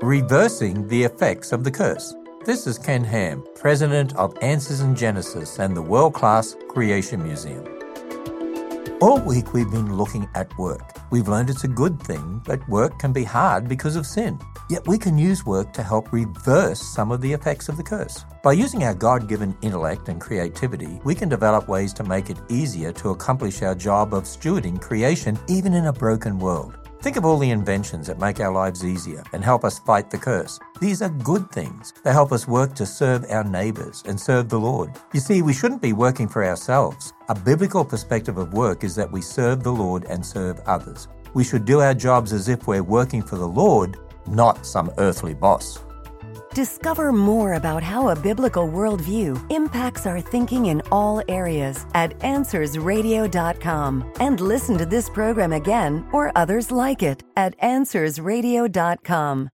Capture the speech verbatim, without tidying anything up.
Reversing the Effects of the Curse. This is Ken Ham, President of Answers in Genesis and the world-class Creation Museum. All week we've been looking at work. We've learned it's a good thing, but work can be hard because of sin. Yet we can use work to help reverse some of the effects of the curse. By using our God-given intellect and creativity, we can develop ways to make it easier to accomplish our job of stewarding creation even in a broken world. Think of all the inventions that make our lives easier and help us fight the curse. These are good things. They help us work to serve our neighbors and serve the Lord. You see, we shouldn't be working for ourselves. A biblical perspective of work is that we serve the Lord and serve others. We should do our jobs as if we're working for the Lord, not some earthly boss. Discover more about how a biblical worldview impacts our thinking in all areas at answers radio dot com. And listen to this program again or others like it at answers radio dot com.